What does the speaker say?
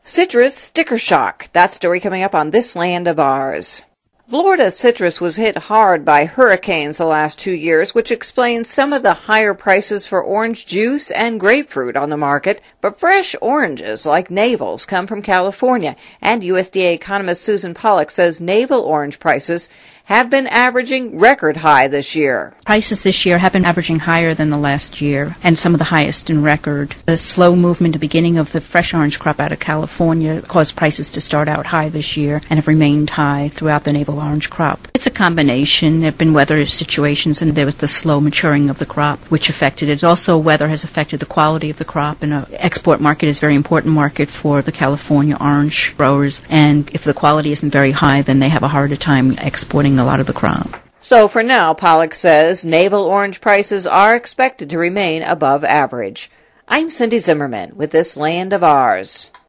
Citrus sticker shock. That story coming up on This Land of Ours. Florida citrus was hit hard by hurricanes the last 2 years, which explains some of the higher prices for orange juice and grapefruit on the market. But fresh oranges like Navels come from California, and USDA economist Susan Pollack says Navel orange prices have been averaging record high this year. Prices this year have been averaging higher than the last year, and some of the highest in record. The slow movement at the beginning of the fresh orange crop out of California caused prices to start out high this year and have remained high throughout the navel orange crop. It's a combination. There have been weather situations, and there was the slow maturing of the crop, which affected it. Also, weather has affected the quality of the crop, and an export market is a very important market for the California orange growers, and if the quality isn't very high, then they have a harder time exporting a lot of the crop. So for now, Pollack says navel orange prices are expected to remain above average. I'm Cindy Zimmerman with This Land of Ours.